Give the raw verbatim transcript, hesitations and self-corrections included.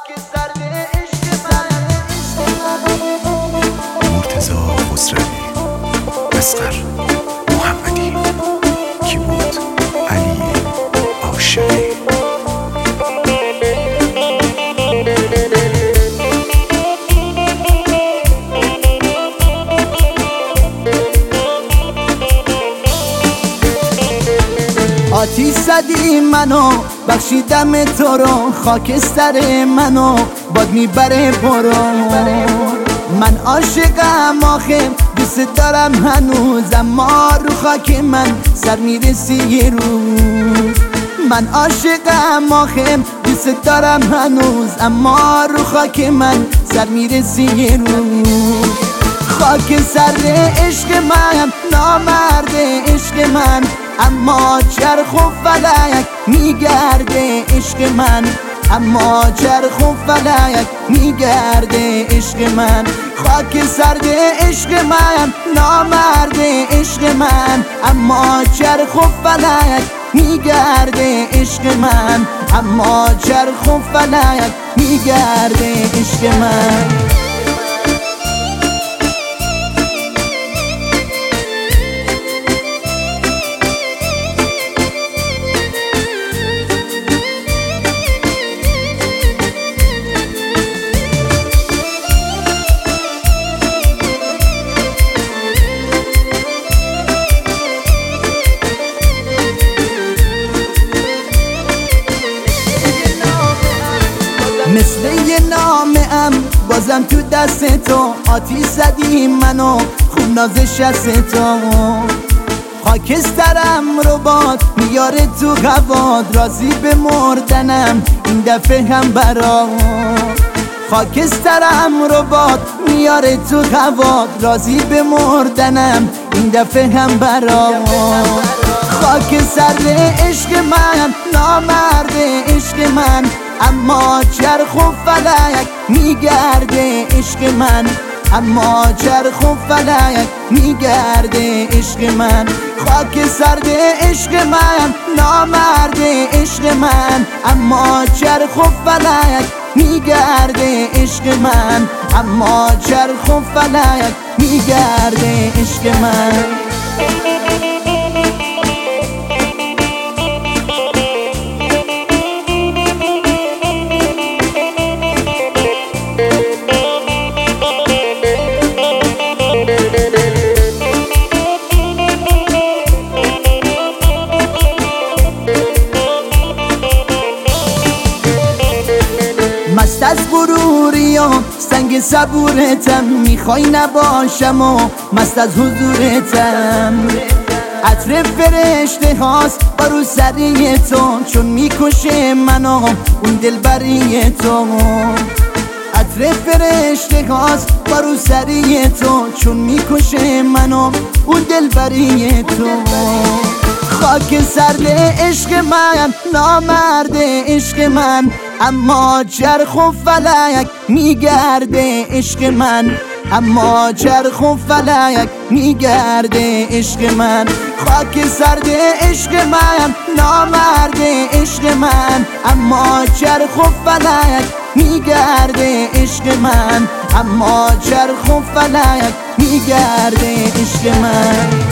مرتضی خسروی، اصغر محمدی، کیبورد علی عاشقی. آتیش زدی منو، بخشیدم تو رو، خاکستر منو باد میبره برو. من عاشقم آخه دوست دارم هنوز، اما رو خاک من سر میرسی یه روز. من عاشقم آخه دوست دارم هنوز، اما رو خاک من سر میرسی یه روز. خاک سر عشق من، نامرد عشق من، اما چرخ و فلک میگرده عشق من، اما چرخ و فلک میگرده عشق من. خاک سرد عشق من، نامرد عشق من، اما چرخ و فلک میگرده عشق من، اما چرخ و فلک میگرده عشق من. مثل یه نامه ام بازم تو دست تو، آتیش زدی منو خوب نازش از تو. خاکسترم رو باد میاره تو هواد، راضی به مردنم این دفعه هم برات. خاکسترم رو باد میاره تو هواد، راضی به مردنم این دفعه هم برات. خاک سرد عشق من، نامرد عشق من، اما چرخ و فلک میگرده عشق من، اما چرخ و فلک میگرده عشق من. خاک سرد عشق من، نامرد عشق من، اما چرخ و فلک میگرده عشق من، اما چرخ و فلک میگرده عشق من. مست از غروریام سنگ صبورتم، میخوای نباشم و مست از حضورتم. عطر فرشته هاست با رو سری تو، چون میکشه منو اون دلبری تو. عطر فرشته هاست با رو سری تو، چون میکشه منو اون دلبری تو. خاک سرد عشق من، نامرد عشق من، اما چرخ و فلک میگرده عشق من، اما چرخ و فلک میگرده عشق من. خاک سرد عشق من، نامرد عشق من، اما چرخ و فلک میگرده عشق من، اما چرخ و فلک میگرده عشق من.